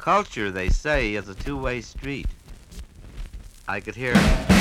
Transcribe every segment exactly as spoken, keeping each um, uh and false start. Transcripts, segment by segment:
Culture, they say, is a two-way street. I could hear...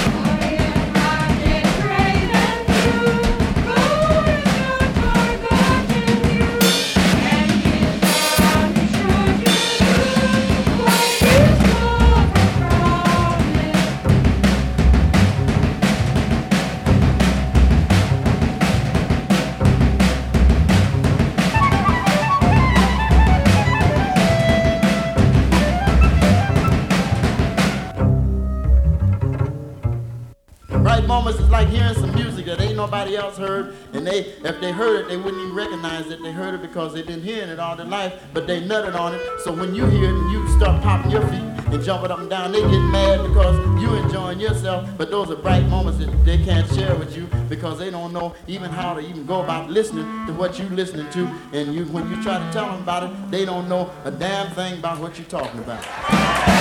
Moments is like hearing some music that ain't nobody else heard, and they, if they heard it, they wouldn't even recognize that they heard it because they've been hearing it all their life, but they nutted on it. So when you hear it and you start popping your feet and jumping up and down, they get mad because you enjoying yourself, but those are bright moments that they can't share with you because they don't know even how to even go about listening to what you're listening to, and you, when you try to tell them about it, they don't know a damn thing about what you're talking about.